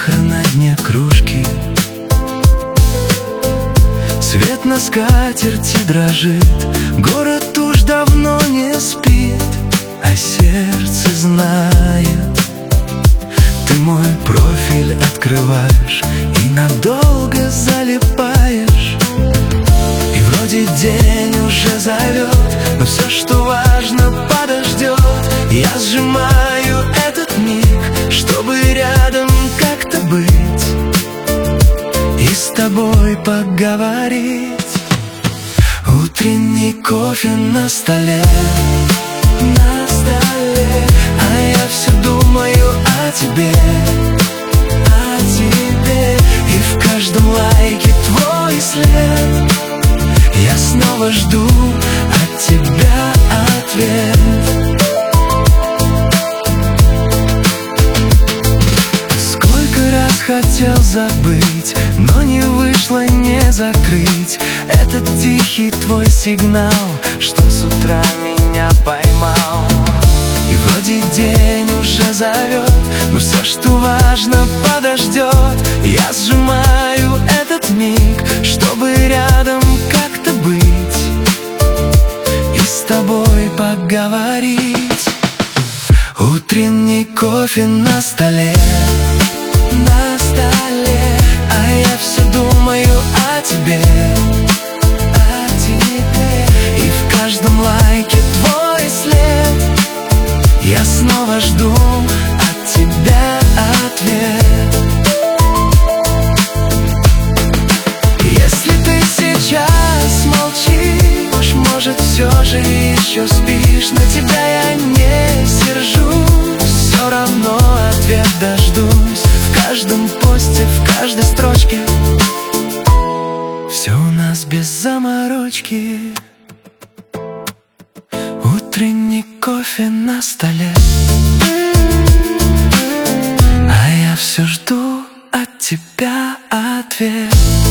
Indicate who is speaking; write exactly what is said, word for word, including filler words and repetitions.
Speaker 1: сахар на дне кружки. Свет на скатерти дрожит, город уж давно не спит, а сердце знает. Ты мой профиль открываешь и надолго залипаешь. И вроде день уже зовет, но все, что важно, подождет. Я сжимаю этот миг, чтобы рядом как-то быть и с тобой поговорить. Утренний кофе на столе, на столе, а я все думаю о тебе, о тебе. И в каждом лайке твой след. Я снова жду от тебя ответ. Сколько раз хотел забыть, но не вышло не закрыть этот тихий твой сигнал, что с утра меня поймал. И вроде день уже зовет, но все, что важно, подождет. Я сжимаю этот миг, чтобы рядом как-то быть и с тобой поговорить. Утренний кофе на столе, на столе, а я все думаю о тебе, о тебе. И в каждом лайке твой след. Я снова жду от тебя ответ. Если ты сейчас молчишь, может, все же еще спишь, на тебя я не сержусь, все равно ответ дождусь. В каждом посте, в каждой строчке все у нас без заморочки. Утренний кофе на столе, а я все жду от тебя ответ.